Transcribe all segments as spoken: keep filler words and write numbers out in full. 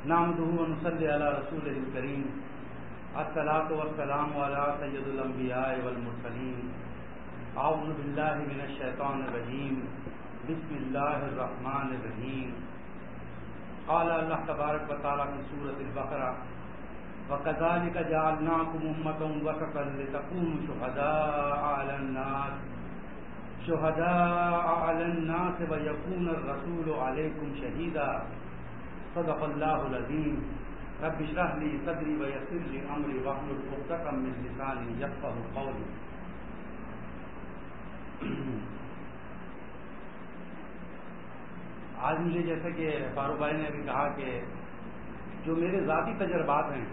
نحمده ونصلي على رسوله الكريم الصلاة والسلام على سيد الأنبياء والمرسلين أعوذ بالله من الشيطان الرجيم بسم الله الرحمن الرحيم قال اللہ تبارک و تعالیٰ في سورة البقرة وَكَذَلِكَ جَعَلْنَاكُمْ أُمَّةً وَسَطًا لِتَكُونُوا شُهَدَاءَ عَلَى النَّاسِ شُهَدَاءَ عَلَى النَّاسِ وَيَكُونَ الرَّسُولُ عَلَيْكُمْ شَهِيدًا صدق اللہ العظیم رب اشرح لي صدری ويسر لي امری واحلل عقدۃ من لسانی یفقهوا قولی. آج مجھے جیسے کہ فاروق بھائی نے ابھی کہا کہ جو میرے ذاتی تجربات ہیں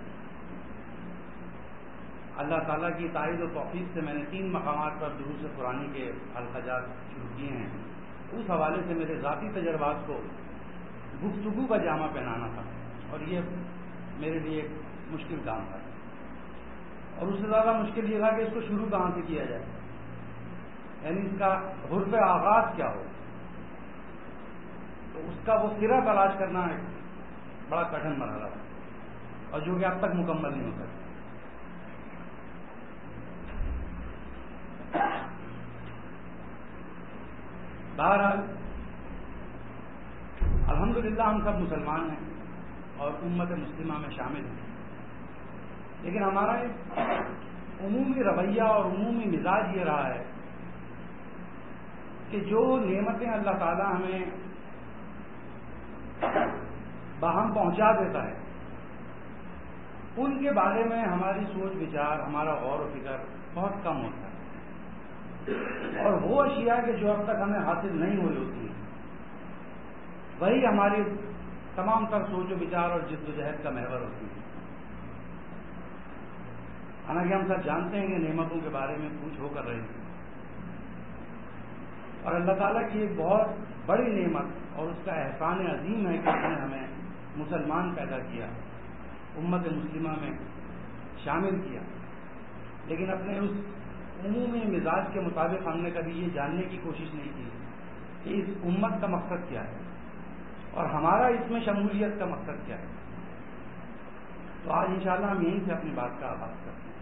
اللہ تعالیٰ کی تائید و توفیق سے میں نے تین مقامات پر دروس قرآنی کے الخجات شروع کیے ہیں. اس حوالے سے میرے ذاتی تجربات کو گفتگو کا جامع پہنانا تھا اور یہ میرے لیے ایک مشکل کام تھا. اور اس سے زیادہ مشکل یہ تھا کہ اس کو شروع کہاں سے کیا جائے, یعنی اس کا حرف آغاز کیا ہو. تو اس کا وہ سرا تلاش کرنا ایک بڑا کٹھن مرحلہ تھا اور جو کہ اب تک مکمل نہیں ہو سکتا. بہرحال الحمدللہ ہم سب مسلمان ہیں اور امت مسلمہ میں شامل ہیں, لیکن ہمارا ایک عمومی رویہ اور عمومی مزاج یہ رہا ہے کہ جو نعمتیں اللہ تعالیٰ ہمیں باہم پہنچا دیتا ہے ان کے بارے میں ہماری سوچ وچار, ہمارا غور و فکر بہت کم ہوتا ہے, اور وہ اشیاء کہ جو اب تک ہمیں حاصل نہیں ہوئی ہوتی ہیں وہی ہماری تمام تر سوچ و بچار اور جد و جہد کا محور ہوتی ہے. حالانکہ ہم سب جانتے ہیں کہ نعمتوں کے بارے میں پوچھ ہو کر رہے ہیں, اور اللہ تعالیٰ کی ایک بہت بڑی نعمت اور اس کا احسان عظیم ہے کہ اس نے ہمیں مسلمان پیدا کیا, امت مسلمہ میں شامل کیا. لیکن اپنے اس عمومی مزاج کے مطابق ہم نے کبھی یہ جاننے کی کوشش نہیں کی کہ اس امت کا مقصد کیا ہے اور ہمارا اس میں شمولیت کا مقصد کیا ہے. تو آج انشاءاللہ ہم یہیں سے اپنی بات کا آغاز کرتے ہیں.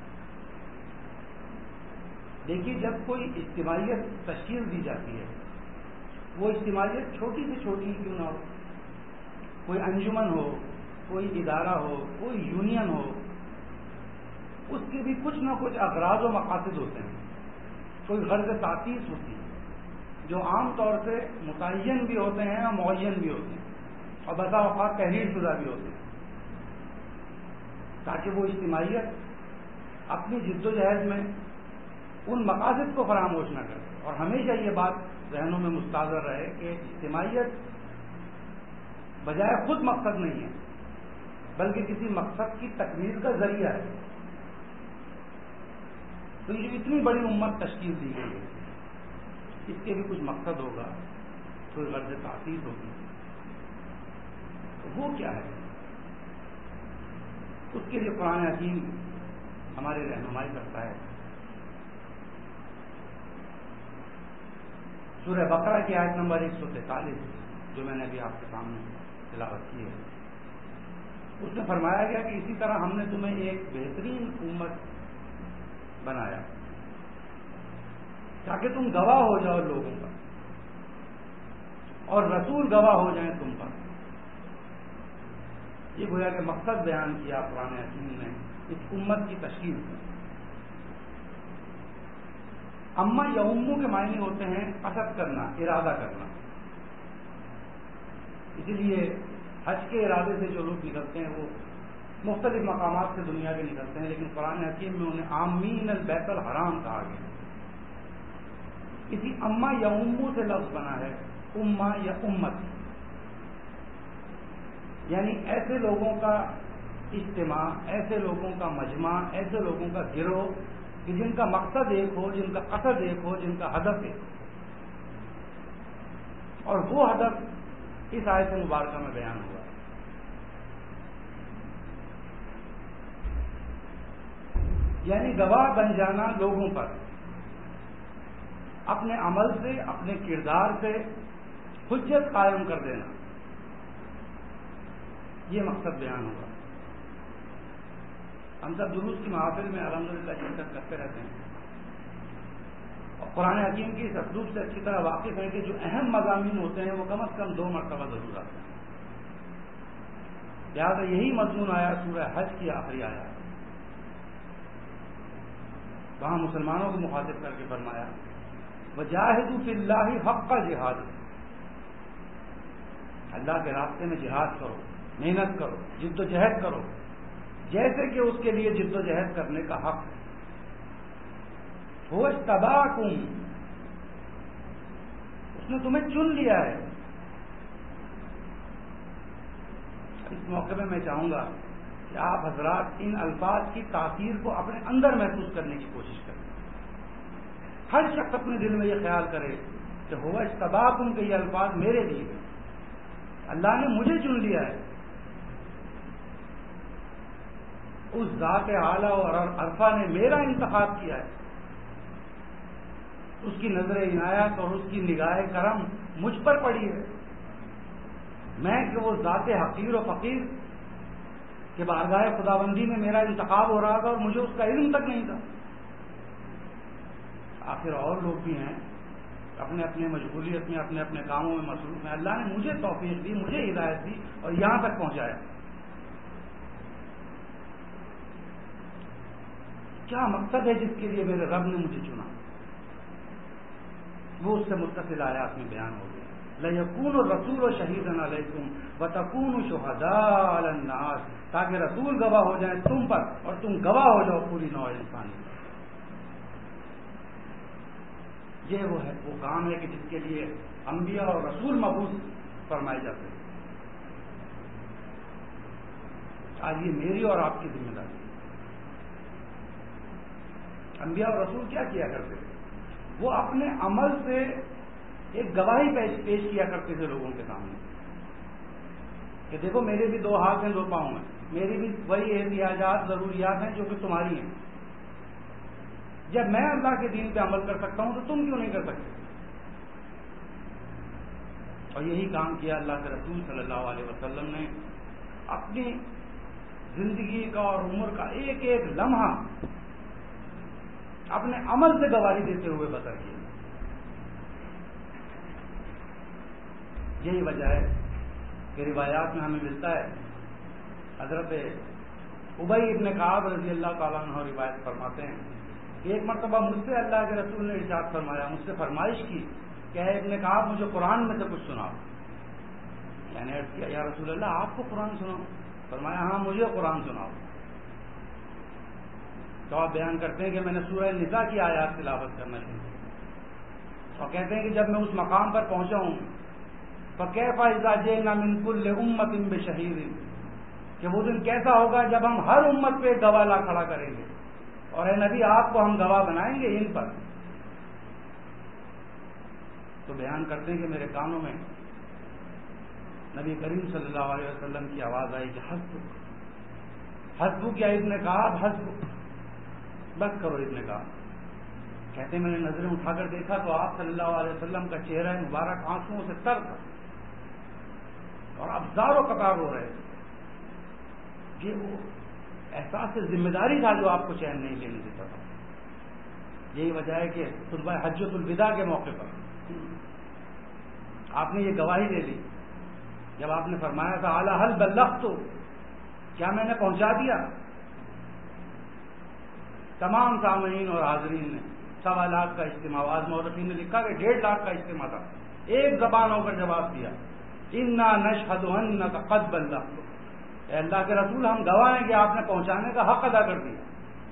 دیکھیے, جب کوئی اجتماعیت تشکیل دی جاتی ہے, وہ اجتماعیت چھوٹی سے چھوٹی کیوں نہ ہو, کوئی انجمن ہو, کوئی ادارہ ہو, کوئی یونین ہو, اس کے بھی کچھ نہ کچھ اغراض و مقاصد ہوتے ہیں. کوئی غرض تاسیس ہوتی ہے جو عام طور سے متعین بھی ہوتے ہیں اور معین بھی ہوتے ہیں, اور بسا اوقات تحریر شدہ بھی ہوتے ہیں, تاکہ وہ اجتماعیت اپنی جد و جہد میں ان مقاصد کو فراموش نہ کرے. اور ہمیشہ یہ بات ذہنوں میں مستحضر رہے کہ اجتماعیت بجائے خود مقصد نہیں ہے بلکہ کسی مقصد کی تکمیل کا ذریعہ ہے. تو یہ اتنی بڑی امت تشکیل دی گئی ہے, اس کے بھی کچھ مقصد ہوگا, کوئی غرض تاسیس ہوگی. وہ کیا ہے, اس کے لیے قرآن حکیم ہماری رہنمائی کرتا ہے. سورہ بقرہ کی آیت نمبر ایک سو تینتالیس جو میں نے ابھی آپ کے سامنے تلاوت کی ہے, اس میں فرمایا گیا کہ اسی طرح ہم نے تمہیں ایک بہترین امت بنایا تاکہ تم گواہ ہو جاؤ لوگوں پر اور رسول گواہ ہو جائیں تم پر. یہ گویا کہ مقصد بیان کیا قرآن حکیم نے اس امت کی تشکیل سے. اما یا امو کے معنی ہوتے ہیں قصد کرنا, ارادہ کرنا. اسی لیے حج کے ارادے سے جو لوگ نکلتے ہیں وہ مختلف مقامات سے دنیا کے نکلتے ہیں, لیکن قرآن حکیم میں انہیں عامین البیت الحرام کہا گیا. اسی اما یا امو سے لفظ بنا ہے امہ یا امت, یعنی ایسے لوگوں کا اجتماع, ایسے لوگوں کا مجمع, ایسے لوگوں کا گروہ کہ جن کا مقصد ایک ہو, جن کا قصد ایک ہو, جن کا ہدف ایک ہو. اور وہ ہدف اس آیت مبارکہ میں بیان ہوا. یعنی گواہ بن جانا لوگوں پر اپنے عمل سے, اپنے کردار سے حجت قائم کر دینا. یہ مقصد بیان ہوگا. ہم سب دروس کی محافل میں الحمدللہ شرکت کرتے رہتے ہیں اور قرآن حکیم کی اس اسلوب سے اچھی طرح واقف ہیں کہ جو اہم مضامین ہوتے ہیں وہ کم از کم دو مرتبہ ضرور آتے ہیں. لہٰذا یہی مضمون آیا سورہ حج کی آخری آیا. وہاں مسلمانوں کو مخاطب کر کے فرمایا وجاہدوا فی اللہ حق جہاد، اللہ کے راستے میں جہاد کرو، محنت کرو، جد و جہد کرو جیسے کہ اس کے لیے جد و جہد کرنے کا حق ہے. هو اجتباکم، اس نے تمہیں چن لیا ہے. اس موقع میں میں چاہوں گا کہ آپ حضرات ان الفاظ کی تاثیر کو اپنے اندر محسوس کرنے کی کوشش کریں. ہر شخص اپنے دل میں یہ خیال کرے کہ ہوا اجتباکم کے یہ الفاظ میرے لیے ہیں، اللہ نے مجھے چن لیا ہے. اس ذات اعلیٰ اور عرفہ نے میرا انتخاب کیا ہے. اس کی نظر عنایت اور اس کی نگاہ کرم مجھ پر پڑی ہے. میں کہ وہ ذات حقیر و فقیر کہ بارگاہ خداوندی میں میرا انتخاب ہو رہا تھا اور مجھے اس کا علم تک نہیں تھا. آخر اور لوگ بھی ہیں اپنے اپنے مشغولیت میں اپنے اپنے کاموں میں مصروف ہیں. اللہ نے مجھے توفیق دی، مجھے ہدایت دی اور یہاں تک پہنچایا. کیا مقصد ہے جس کے لیے میرے رب نے مجھے چنا؟ وہ اس سے متصل آیات میں بیان ہو گیا. لَيَكُونُ الرَّسُولُ شَهِيدًا عَلَيْكُمْ وَتَكُونُوا شُهَدَاءَ عَلَى النَّاسِ، تاکہ رسول گواہ ہو جائیں تم پر اور تم گواہ ہو جاؤ پوری نوع انسانی پر. یہ وہ ہے وہ کام ہے کہ جس کے لیے انبیاء اور رسول مبعوث فرمائے جاتے ہیں. آج یہ میری اور آپ کی ذمہ داری. انبیاء اور رسول کیا کیا کرتے تھے؟ وہ اپنے عمل سے ایک گواہی پیش کیا کرتے تھے لوگوں کے سامنے کہ دیکھو میرے بھی دو ہاتھ ہیں، دو پاؤں ہیں، میری بھی وہی احتیاجات ضروریات ہیں جو کہ تمہاری ہیں. جب میں اللہ کے دین پہ عمل کر سکتا ہوں تو تم کیوں نہیں کر سکتے؟ اور یہی کام کیا اللہ کے رسول صلی اللہ علیہ وسلم نے. اپنی زندگی کا اور عمر کا ایک ایک لمحہ اپنے عمل سے گواہی دیتے ہوئے بسر کیا. یہی وجہ ہے کہ روایات میں ہمیں ملتا ہے حضرت ابی ابن کعب رضی اللہ تعالیٰ عنہ روایت فرماتے ہیں کہ ایک مرتبہ مجھ سے اللہ کے رسول نے ارشاد فرمایا، مجھ سے فرمائش کی کہ اے ابن کعب مجھے قرآن میں سے کچھ سناؤ. یعنی عرض کیا یا رسول اللہ آپ کو قرآن سناؤ؟ فرمایا ہاں مجھے قرآن سناؤ. تو آپ بیان کرتے ہیں کہ میں نے سورہ نساء کی آیات تلاوت کرنا شروع کی اور کہتے ہیں کہ جب میں اس مقام پر پہنچا ہوں فَكَيْفَ إِذَا جِئْنَا مِنْ كُلِّ أُمَّةٍ بِشَهِيدٍ، کہ وہ دن کیسا ہوگا جب ہم ہر امت پہ گواہ لا کھڑا کریں گے اور اے نبی آپ کو ہم گواہ بنائیں گے ان پر. تو بیان کرتے ہیں کہ میرے کانوں میں نبی کریم صلی اللہ علیہ وسلم کی آواز آئی کہ حسبک حسبک یا ابن کعب حسبک، بس کرو ابن کعب. کہتے ہیں میں نے نظریں اٹھا کر دیکھا تو آپ صلی اللہ علیہ وسلم کا چہرہ مبارک آنسوؤں سے تر تھا اور ابزار و قطار ہو رہے تھے. یہ وہ احساس ذمہ داری تھا جو آپ کو چین نہیں لینے دیتا تھا. یہی وجہ ہے کہ خطبہ حجۃ الوداع کے موقع پر آپ نے یہ گواہی دے لی جب آپ نے فرمایا تھا اعلی حل بلغت، تو کیا میں نے پہنچا دیا؟ تمام سامعین اور حاضرین نے سوا لاکھ کا اجتماع، آج مورخین نے لکھا کہ ڈیڑھ لاکھ کا اجتماع تھا، ایک زبان ہو کر جواب دیا انا نشہد انک قد بلغت. اے اللہ کے رسول ہم گواہ ہیں کہ آپ نے پہنچانے کا حق ادا کر دیا.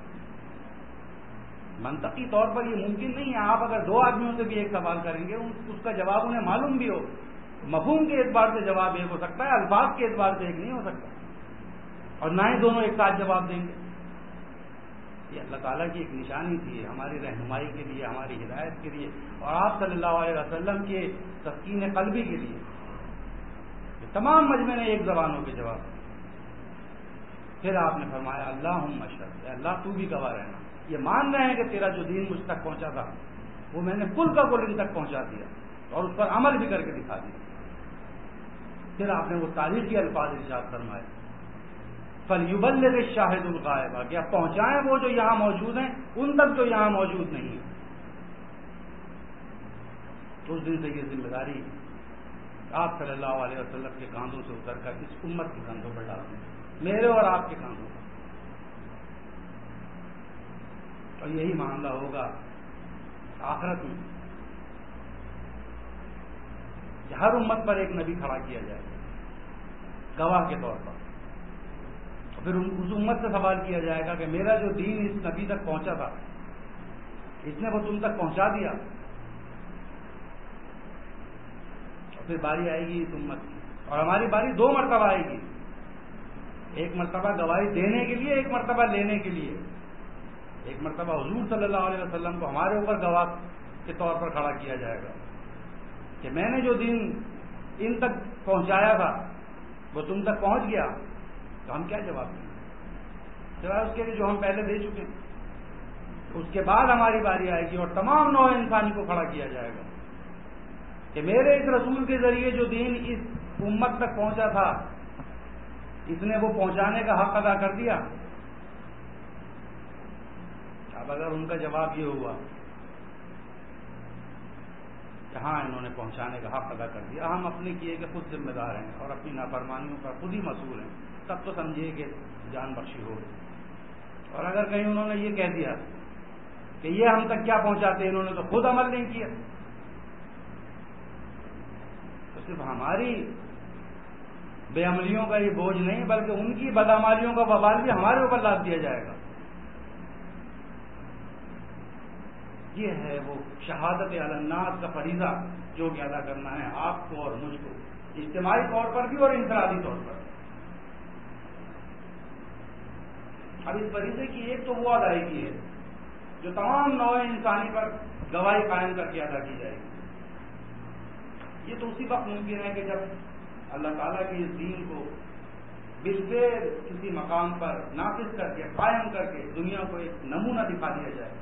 منطقی طور پر یہ ممکن نہیں ہے. آپ اگر دو آدمیوں سے بھی ایک سوال کریں گے اس کا جواب انہیں معلوم بھی ہو، مفہوم کے اعتبار سے جواب ایک ہو سکتا ہے، الفاظ کے اعتبار سے ایک نہیں ہو سکتا، اور نہ ہی دونوں ایک ساتھ جواب دیں گے. یہ اللہ تعالیٰ کی ایک نشانی تھی ہماری رہنمائی کے لیے، ہماری ہدایت کے لیے، اور آپ صلی اللہ علیہ وسلم کے تسکین قلبی کے لیے. تمام مجمع نے ایک زبانوں کے جواب. پھر آپ نے فرمایا اللہم اشہد، اے اللہ تو بھی گواہ رہنا، یہ مان رہے ہیں کہ تیرا جو دین مجھ تک پہنچا تھا وہ میں نے کل کا کل ان تک پہنچا دیا اور اس پر عمل بھی کر کے دکھا دیا. پھر آپ نے وہ تاریخی الفاظ ارشاد فرمائے، فَلْيُبَلِّغِ الشَّاهِدُ الْغَائِبَ، کہ آپ پہنچائیں وہ جو یہاں موجود ہیں ان تک جو یہاں موجود نہیں ہیں۔ تو اس دن سے یہ ذمہ داری آپ صلی اللہ علیہ وسلم کے کاندھوں سے اتر کر اس امت کے کاندھوں پر ڈالتے ہیں، میرے اور آپ کے کاندھوں پر۔ اور یہی معاملہ ہوگا آخرت میں کہ ہر امت پر ایک نبی کھڑا کیا جائے گواہ کے طور پر، اور پھر اس امت سے سوال کیا جائے گا کہ میرا جو دین اس نبی تک پہنچا تھا اس نے وہ تم تک پہنچا دیا؟ اور پھر باری آئے گی اس امت کی، اور ہماری باری دو مرتبہ آئے گی، ایک مرتبہ گواہی دینے کے لیے، ایک مرتبہ لینے کے لیے۔ ایک مرتبہ حضور صلی اللہ علیہ وسلم کو ہمارے اوپر گواہ کے طور پر کھڑا کیا جائے گا کہ میں نے جو دین ان تک پہنچایا تھا وہ تم تک پہنچ گیا، تو ہم کیا جواب دیں سوائے اس کے لیے جو ہم پہلے دے چکے ہیں۔ اس کے بعد ہماری باری آئے گی اور تمام نوع انسانی کو کھڑا کیا جائے گا کہ میرے اس رسول کے ذریعے جو دین اس امت تک پہنچا تھا اس نے وہ پہنچانے کا حق ادا کر دیا۔ اب اگر ان کا جواب یہ ہوا کہ ہاں انہوں نے پہنچانے کا حق ادا کر دیا، ہم اپنے کیے کہ خود ذمہ دار ہیں اور اپنی نافرمانیوں پر خود ہی مسئول ہیں، تب تو سمجھیے کہ جان بخشی ہو گئی۔ اور اگر کہیں انہوں نے یہ کہہ دیا کہ یہ ہم تک کیا پہنچاتے، انہوں نے تو خود عمل نہیں کیا، تو صرف ہماری بے عملیوں کا یہ بوجھ نہیں بلکہ ان کی بدعمالیوں کا وبال بھی ہمارے اوپر لاد دیا جائے گا۔ یہ ہے وہ شہادت علی الناس کا فریضہ جو کہ ادا کرنا ہے آپ کو اور مجھ کو، اجتماعی طور پر بھی اور انفرادی طور پر۔ اب اس فریضے کی ایک تو وہ ادائیگی ہے جو تمام نوع انسانی پر گواہی قائم کر کے ادا کی جائے گی۔ یہ تو اسی وقت ممکن ہے کہ جب اللہ تعالیٰ کے اس دین کو بالفعل کسی مقام پر نافذ کر کے قائم کر کے دنیا کو ایک نمونہ دکھا دیا جائے،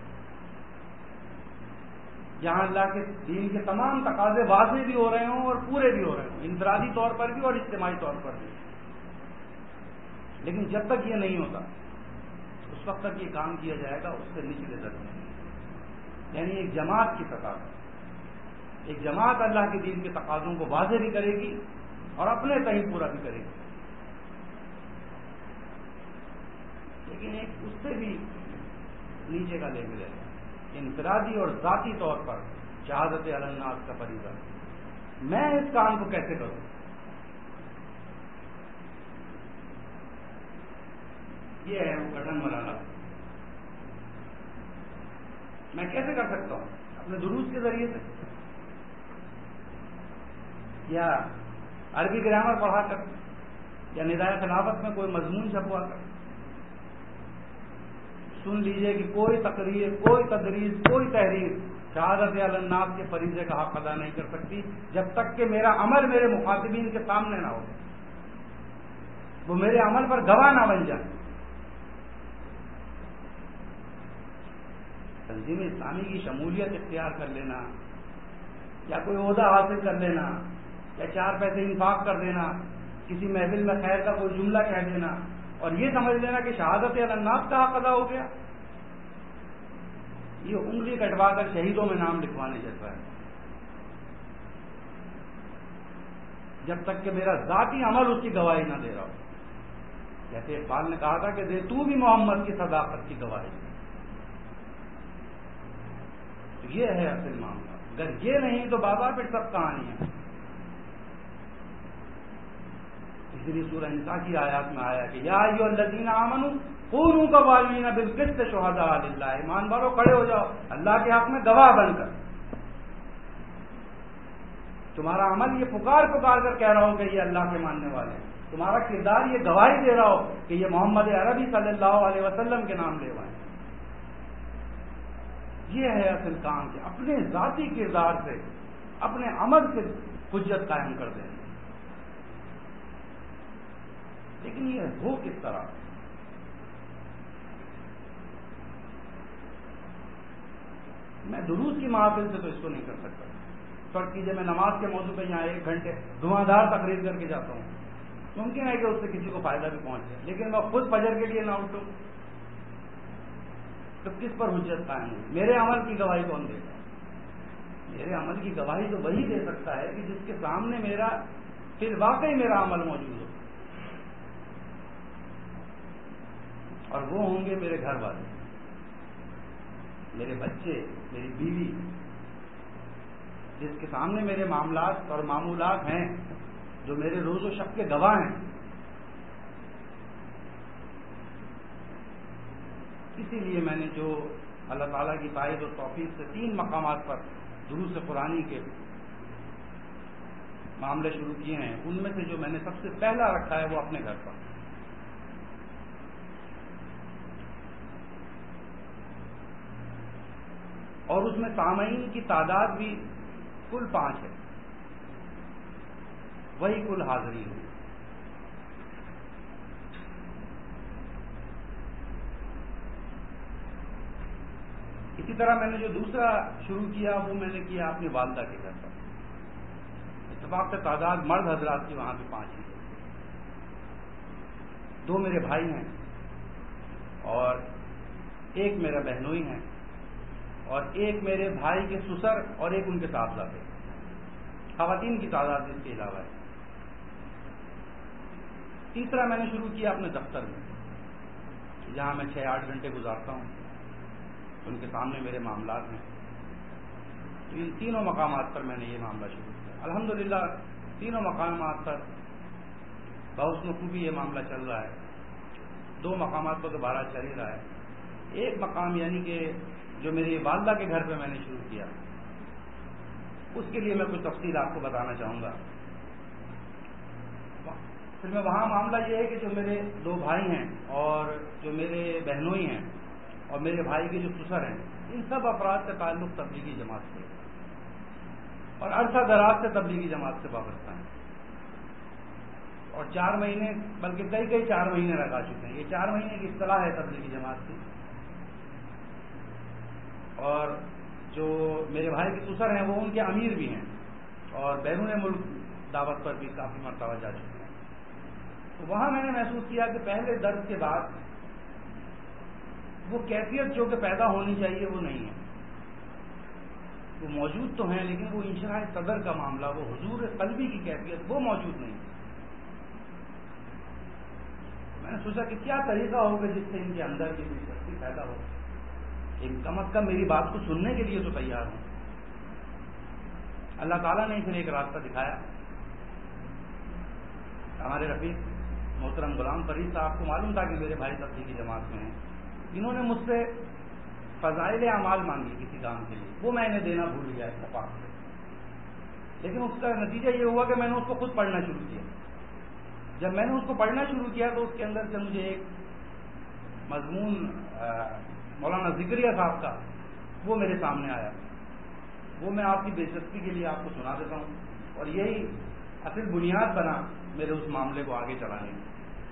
جہاں اللہ کے دین کے تمام تقاضے واضح بھی ہو رہے ہوں اور پورے بھی ہو رہے ہوں، انفرادی طور پر بھی اور اجتماعی طور پر بھی۔ لیکن جب تک یہ نہیں ہوتا اس وقت تک یہ کام کیا جائے گا اس سے نچلے درجے میں، یعنی ایک جماعت کی سطح پر ایک جماعت اللہ کے دین کے تقاضوں کو واضح بھی کرے گی اور اپنے تئیں پورا بھی کرے گی، لیکن ایک اس سے بھی نیچے کا لیول ہے انفرادی اور ذاتی طور پر شہادت علی الناس کا فریضہ۔ میں اس کام کو کیسے کروں؟ یہ ہے وہ کٹھن مرحلہ۔ میں کیسے کر سکتا ہوں؟ اپنے دروس کے ذریعے سے، یا عربی گرامر پڑھا کر، یا ندائے خلافت میں کوئی مضمون چھپوا کر۔ سن لیجئے کہ کوئی تقریر، کوئی تدریس، کوئی تحریر شہادت علی الناس کے فریضے کا حق ادا نہیں کر سکتی جب تک کہ میرا عمل میرے مخاطبین کے سامنے نہ ہو، وہ میرے عمل پر گواہ نہ بن جائے۔ تنظیم اسلامی کی شمولیت اختیار کر لینا، یا کوئی عہدہ حاصل کر لینا، یا چار پیسے انفاق کر دینا، کسی محفل میں خیر کا کوئی جملہ کہہ دینا اور یہ سمجھ لینا کہ شہادت علی الناس کا حق ادا ہو گیا، یہ انگلی کٹوا کر شہیدوں میں نام لکھوانے جیسا ہے۔ جب تک کہ میرا ذاتی عمل اس کی گواہی نہ دے رہا ہو، جیسے اقبال نے کہا تھا کہ دے تو بھی محمد کی صداقت کی گواہی، تو یہ ہے اصل معاملہ۔ اگر یہ نہیں تو بابا پھر سب کہانی ہے۔ اسی لیے سورہ نساء کی آیات میں آیا کہ یا ایھا الذین آمنوا کونوا قوامین بالقسط شہداء للہ، ایمان والو کھڑے ہو جاؤ اللہ کے حق میں گواہ بن کر۔ تمہارا عمل یہ پکار پکار کر کہہ رہا ہو کہ یہ اللہ کے ماننے والے ہیں، تمہارا کردار یہ گواہی دے رہا ہو کہ یہ محمد عربی صلی اللہ علیہ وسلم کے نام لے ہوئے ہیں۔ یہ ہے اصل کام کہ اپنے ذاتی کردار سے، اپنے عمل سے حجت قائم کر دیں۔ لیکن یہ ہو کس طرح؟ میں دروس کی محافل سے تو اس کو نہیں کر سکتا، فرض کیجیے میں نماز کے موضوع پہ یہاں ایک گھنٹے دھواں تقریر کر کے جاتا ہوں، ممکن ہے کہ اس سے کسی کو فائدہ بھی پہنچ جائے، لیکن میں خود فجر کے لیے نہ اٹھوں تو کس پر حجت قائم ہوئی؟ میرے عمل کی گواہی کون دے گا؟ میرے عمل کی گواہی تو وہی دے سکتا ہے کہ جس کے سامنے میرا پھر واقعی میرا عمل موجود ہو، اور وہ ہوں گے میرے گھر والے، میرے بچے، میری بیوی، جس کے سامنے میرے معاملات اور معمولات ہیں، جو میرے روز و شب کے گواہ ہیں۔ اسی لیے میں نے جو اللہ تعالیٰ کی تائید و توفیق سے تین مقامات پر دروس قرآنی کے معاملے شروع کیے ہیں، ان میں سے جو میں نے سب سے پہلا رکھا ہے وہ اپنے گھر پر، اور اس میں سامعین کی تعداد بھی کل پانچ ہے، وہی کل حاضری ہوئی۔ اسی طرح میں نے جو دوسرا شروع کیا وہ میں نے کیا اپنی والدہ کے گھر پر، اتفاق سے تعداد مرد حضرات کی وہاں پہ پانچ ہی ہے، دو میرے بھائی ہیں اور ایک میرا بہنوئی ہے، اور ایک میرے بھائی کے سسر اور ایک ان کے صاحبزادے، خواتین کی تعداد اس کے علاوہ ہے۔ تیسرا میں نے شروع کیا اپنے دفتر میں، جہاں میں چھ آٹھ گھنٹے گزارتا ہوں، ان کے سامنے میرے معاملات ہیں، تو ان تینوں مقامات پر میں نے یہ معاملہ شروع کیا۔ الحمدللہ تینوں مقامات پر بحسن خوبی یہ معاملہ چل رہا ہے، دو مقامات پر دوبارہ چل ہی رہا ہے۔ ایک مقام یعنی کہ جو میری والدہ کے گھر پہ میں نے شروع کیا، اس کے لیے میں کچھ تفصیل آپ کو بتانا چاہوں گا۔ پھر میں وہاں معاملہ یہ ہے کہ جو میرے دو بھائی ہیں اور جو میرے بہنوئی ہیں اور میرے بھائی کے جو سسر ہیں، ان سب افراد کا تعلق تبلیغی جماعت سے اور عرصہ دراز سے تبلیغی جماعت سے وابستہ ہیں، اور چار مہینے بلکہ کئی کئی چار مہینے لگا چکے ہیں۔ یہ چار مہینے کی اصطلاح ہے تبلیغی جماعت کی۔ اور جو میرے بھائی کے سسر ہیں وہ ان کے امیر بھی ہیں اور بیرون ملک دعوت پر بھی کافی مرتبہ جا چکے ہیں۔ تو وہاں میں نے محسوس کیا کہ پہلے درس کے بعد وہ کیفیت جو کہ پیدا ہونی چاہیے وہ نہیں ہے، وہ موجود تو ہیں لیکن وہ انشراح صدر کا معاملہ، وہ حضور قلبی کی کیفیت وہ موجود نہیں ہے۔ میں نے سوچا کہ کیا طریقہ ہوگا جس سے ان کے اندر کی دلچسپی پیدا ہو، کہ کم از کم میری بات کو سننے کے لیے تو تیار ہوں۔ اللہ تعالیٰ نے پھر ایک راستہ دکھایا۔ ہمارے رفیق محترم غلام فرید صاحب کو معلوم تھا کہ میرے بھائی تبلیغی جماعت میں ہیں، انہوں نے مجھ سے فضائل اعمال مانگی کسی کام کے لیے، وہ میں نے دینا بھول گیا اتفاق سے، لیکن اس کا نتیجہ یہ ہوا کہ میں نے اس کو خود پڑھنا شروع کیا۔ جب میں نے اس کو پڑھنا شروع کیا تو اس کے اندر سے مجھے ایک مضمون مولانا ذکریہ صاحب کا وہ میرے سامنے آیا، وہ میں آپ کی دلچسپی کے لیے آپ کو سنا دیتا ہوں، اور یہی اصل بنیاد بنا میرے اس معاملے کو آگے چلانے کی۔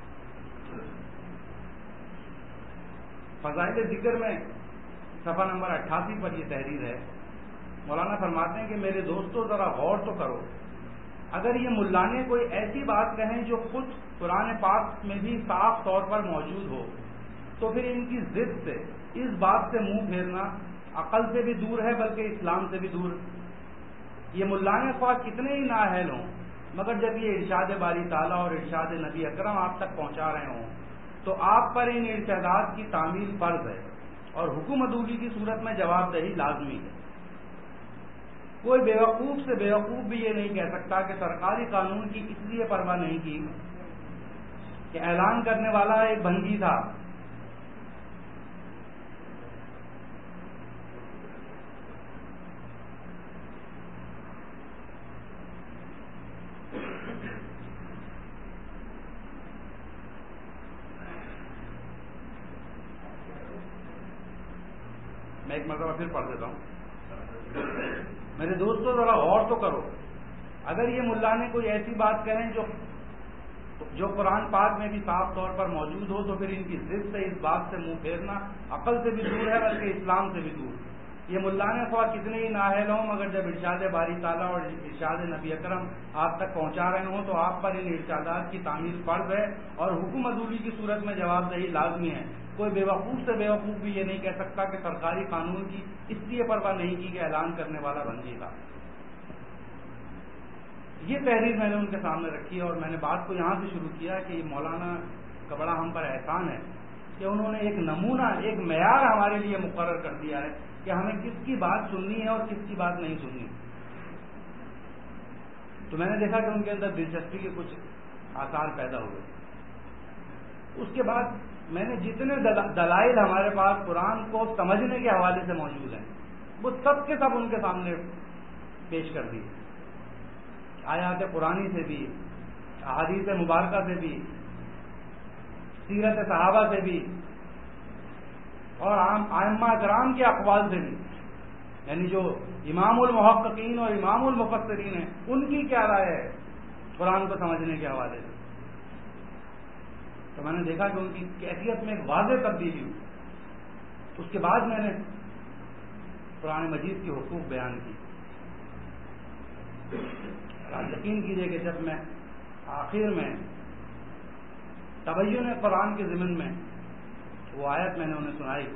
فضائل ذکر میں صفحہ نمبر اٹھاسی پر یہ تحریر ہے۔ مولانا فرماتے ہیں کہ میرے دوستو ذرا غور تو کرو، اگر یہ ملانے کوئی ایسی بات کہیں جو خود قرآن پاک میں بھی صاف طور پر موجود ہو تو پھر ان کی ضد سے، اس بات سے منہ پھیرنا عقل سے بھی دور ہے بلکہ اسلام سے بھی دور۔ یہ ملانے خواہ کتنے ہی نااہل ہوں، مگر جب یہ ارشاد باری تعالیٰ اور ارشاد نبی اکرم آپ تک پہنچا رہے ہوں تو آپ پر ان ارشادات کی تعمیل فرض ہے اور حکم عدولی کی صورت میں جواب دہی لازمی ہے۔ کوئی بیوقوف سے بیوقوف بھی یہ نہیں کہہ سکتا کہ سرکاری قانون کی اس لیے پرواہ نہیں کی کہ اعلان کرنے والا ایک بھنگی تھا، میں ایک مرتبہ پھر پڑھ دیتا ہوں۔ میرے دوستو ذرا غور تو کرو، اگر یہ ملانے کوئی ایسی بات کہیں جو جو قرآن پاک میں بھی صاف طور پر موجود ہو تو پھر ان کی ضد سے، اس بات سے منہ پھیرنا عقل سے بھی دور ہے بلکہ اسلام سے بھی دور۔ یہ ملانے خواہ کتنے ہی نااہل ہوں، مگر جب ارشاد باری تعالیٰ اور ارشاد نبی اکرم آپ تک پہنچا رہے ہوں تو آپ پر ان ارشادات کی تعمیل فرض ہے اور حکم عدولی کی صورت میں جواب دہی لازمی ہے۔ کوئی بیوقوف سے بیوقوف بھی یہ نہیں کہہ سکتا کہ سرکاری قانون کی اس لیے پرواہ نہیں کی کہ اعلان کرنے والا بندی تھا۔ یہ تحریر میں نے ان کے سامنے رکھی اور میں نے بات کو یہاں سے شروع کیا کہ یہ مولانا کا بڑا ہم پر احسان ہے کہ انہوں نے ایک نمونہ، ایک معیار ہمارے لیے مقرر کر دیا ہے کہ ہمیں کس کی بات سننی ہے اور کس کی بات نہیں سننی۔ تو میں نے دیکھا کہ ان کے اندر دلچسپی کے کچھ آثار پیدا ہوئے۔ اس کے بعد میں نے جتنے دلائل ہمارے پاس قرآن کو سمجھنے کے حوالے سے موجود ہیں وہ سب کے سب ان کے سامنے پیش کر دیے، آیات قرآنی سے بھی، احادیث مبارکہ سے بھی، سیرت صحابہ سے بھی اور ائمہ کرام کے اقوال سے بھی، یعنی جو امام المحققین اور امام المفسرین ہیں ان کی کیا رائے ہے قرآن کو سمجھنے کے حوالے سے۔ تو میں نے دیکھا کہ ان کی کیفیت میں ایک واضح تبدیلی ہوئی۔ اس کے بعد میں نے قرآن مجید کی حقوق بیان کی۔ آپ یقین کیجئے کہ جب میں آخر میں تبین قرآن کے ضمن میں وہ آیت میں نے انہیں سنائی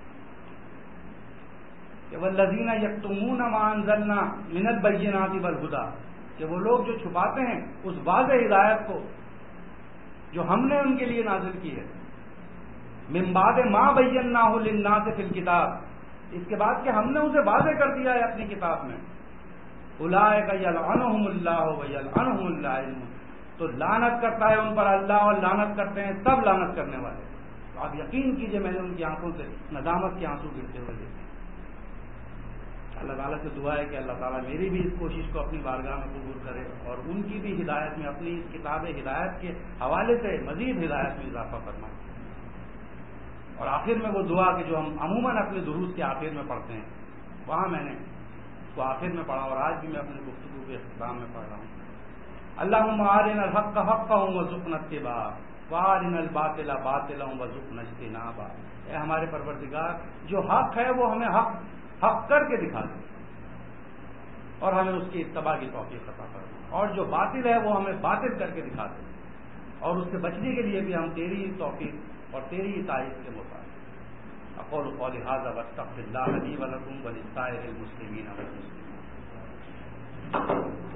کہ والذین یکتمون ما انزلنا من البینات والہدی، کہ وہ لوگ جو چھپاتے ہیں اس واضح ہدایت کو جو ہم نے ان کے لیے نازل کی ہے، من بعد ما بیناہ للناس فی الکتاب، اس کے بعد کہ ہم نے اسے واضح کر دیا ہے اپنی کتاب میں، اولئک یلعنہم اللہ ویلعنہم اللاعنون، تو لعنت کرتا ہے ان پر اللہ اور لعنت کرتے ہیں سب لعنت کرنے والے۔ تو آپ یقین کیجئے میں نے ان کی آنکھوں سے ندامت کے آنسو گرتے ہوئے دیکھے۔ اللہ تعالیٰ سے دعا ہے کہ اللہ تعالیٰ میری بھی اس کوشش کو اپنی بارگاہ میں قبول کرے اور ان کی بھی ہدایت میں، اپنی اس کتاب ہدایت کے حوالے سے مزید ہدایت میں اضافہ فرمائے۔ اور آخر میں وہ دعا کہ جو ہم عموماً اپنے دروس کے آخر میں پڑھتے ہیں، وہاں میں نے اس کو آخر میں پڑھا اور آج بھی میں اپنی گفتگو کے اختتام میں پڑھ رہا ہوں۔ اللہم ارنا الحق حقا وارزقنا اتباعہ وارنا الباطل باطلا وارزقنا اجتنابہ۔ اے ہمارے پروردگار، جو حق ہے وہ ہمیں حق حق کر کے دکھا دے اور ہمیں اس کی اتباع کی توفیق عطا فرما، اور جو باطل ہے وہ ہمیں باطل کر کے دکھا دے اور اس سے بچنے کے لیے بھی ہم تیری توفیق اور تیری اطاعت کے مطابق۔ اقول قولی ھذا واستغفر اللہ لی ولکم ولسائر المسلمین والمسلمات۔